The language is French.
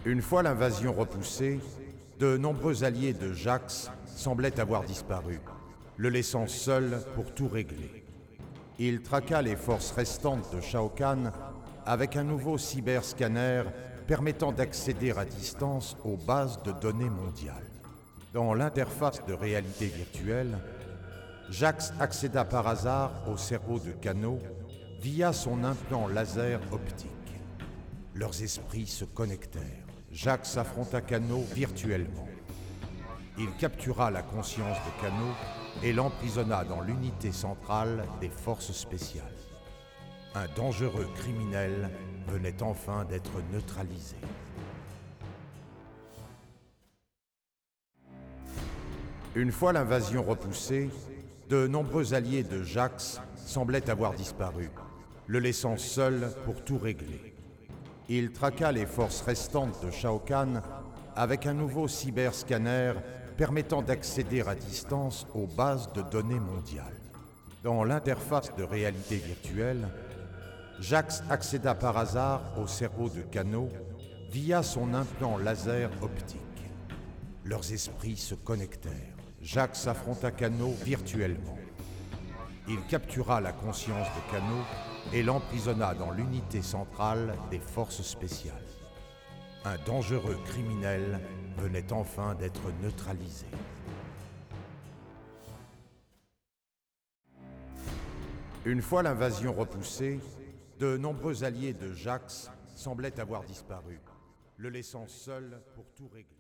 Une fois l'invasion repoussée, de nombreux alliés de Jax semblaient avoir disparu, le laissant seul pour tout régler. Il traqua les forces restantes de Shao Kahn avec un nouveau cyberscanner permettant d'accéder à distance aux bases de données mondiales. Dans l'interface de réalité virtuelle, Jax accéda par hasard au cerveau de Kano via son implant laser optique. Leurs esprits se connectèrent. Jax affronta Kano virtuellement. Il captura la conscience de Kano et l'emprisonna dans l'unité centrale des forces spéciales. Un dangereux criminel venait enfin d'être neutralisé. Une fois l'invasion repoussée, de nombreux alliés de Jax semblaient avoir disparu, le laissant seul pour tout régler. Il traqua les forces restantes de Shao Kahn avec un nouveau cyberscanner permettant d'accéder à distance aux bases de données mondiales. Dans l'interface de réalité virtuelle, Jax accéda par hasard au cerveau de Kano via son implant laser optique. Leurs esprits se connectèrent. Jax affronta Kano virtuellement. Il captura la conscience de Kano et l'emprisonna dans l'unité centrale des forces spéciales. Un dangereux criminel venait enfin d'être neutralisé. Une fois l'invasion repoussée, de nombreux alliés de Jax semblaient avoir disparu, le laissant seul pour tout régler.